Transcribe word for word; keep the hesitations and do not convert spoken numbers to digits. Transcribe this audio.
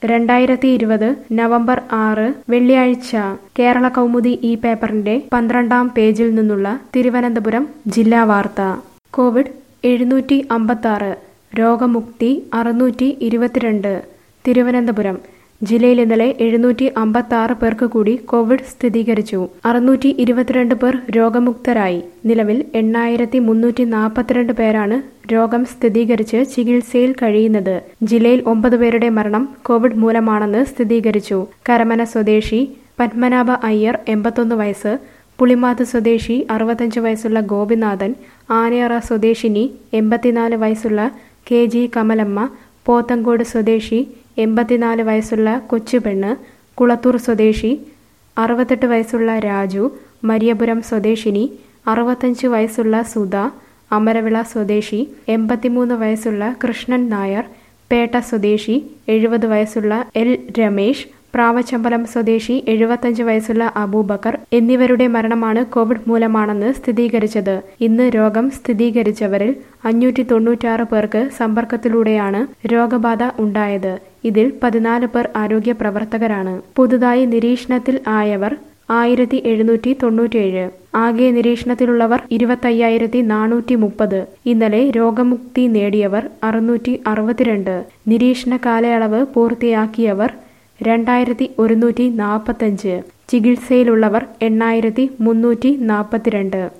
രണ്ടായിരത്തി ഇരുപത് നവംബർ ആറ് വെള്ളിയാഴ്ച കേരള കൗമുദി ഈ പേപ്പറിന്റെ പന്ത്രണ്ടാം പേജിൽ നിന്നുള്ള തിരുവനന്തപുരം ജില്ലാ വാർത്ത. കോവിഡ് എഴുന്നൂറ്റി അമ്പത്താറ്, രോഗമുക്തി അറുന്നൂറ്റി ഇരുപത്തിരണ്ട്. തിരുവനന്തപുരം ജില്ലയിൽ ഇന്നലെ എഴുന്നൂറ്റി അമ്പത്താറ് പേർക്ക് കൂടി കോവിഡ് സ്ഥിരീകരിച്ചു. അറുന്നൂറ്റി ഇരുപത്തിരണ്ട് പേർ രോഗമുക്തരായി. നിലവിൽ എണ്ണായിരത്തി മുന്നൂറ്റി നാൽപ്പത്തിരണ്ട് പേരാണ് രോഗം സ്ഥിരീകരിച്ച് ചികിത്സയിൽ കഴിയുന്നത്. ജില്ലയിൽ ഒമ്പത് പേരുടെ മരണം കോവിഡ് മൂലമാണെന്ന് സ്ഥിരീകരിച്ചു. കരമന സ്വദേശി പത്മനാഭ അയ്യർ എൺപത്തൊന്ന് വയസ്സ്, പുളിമാത്ത് സ്വദേശി അറുപത്തഞ്ച് വയസ്സുള്ള ഗോപിനാഥൻ, ആനയറ സ്വദേശിനി എൺപത്തിനാല് വയസ്സുള്ള കെ ജി കമലമ്മ, പോത്തങ്കോട് സ്വദേശി എൺപത്തിനാല് വയസ്സുള്ള കൊച്ചുപെണ്ണ്, കുളത്തൂർ സ്വദേശി അറുപത്തെട്ട് വയസ്സുള്ള രാജു, മരിയപുരം സ്വദേശിനി അറുപത്തഞ്ച് വയസ്സുള്ള സുധ, അമരവിള സ്വദേശി എൺപത്തിമൂന്ന് വയസ്സുള്ള കൃഷ്ണൻ നായർ, പേട്ട സ്വദേശി എഴുപത് വയസ്സുള്ള എൽ രമേശ്, പ്രാവച്ചമ്പലം സ്വദേശി എഴുപത്തഞ്ച് വയസ്സുള്ള അബൂബക്കർ എന്നിവരുടെ മരണമാണ് കോവിഡ് മൂലമാണെന്ന് സ്ഥിരീകരിച്ചത്. ഇന്ന് രോഗം സ്ഥിരീകരിച്ചവരിൽ അഞ്ഞൂറ്റി തൊണ്ണൂറ്റാറ് പേർക്ക് സമ്പർക്കത്തിലൂടെയാണ് രോഗബാധ ഉണ്ടായത്. ഇതിൽ പതിനാല് പേർ ആരോഗ്യ പ്രവർത്തകരാണ്. പുതുതായി നിരീക്ഷണത്തിൽ ആയവർ ആയിരത്തി എഴുന്നൂറ്റി തൊണ്ണൂറ്റിയേഴ്. ആകെ നിരീക്ഷണത്തിലുള്ളവർ ഇരുപത്തയ്യായിരത്തി നാനൂറ്റി മുപ്പത്. ഇന്നലെ രോഗമുക്തി നേടിയവർ അറുന്നൂറ്റി അറുപത്തിരണ്ട്. നിരീക്ഷണ കാലയളവ് പൂർത്തിയാക്കിയവർ രണ്ടായിരത്തി ഒരുന്നൂറ്റി നാൽപ്പത്തഞ്ച്. ചികിത്സയിലുള്ളവർ എണ്ണായിരത്തി മുന്നൂറ്റി നാൽപ്പത്തിരണ്ട്.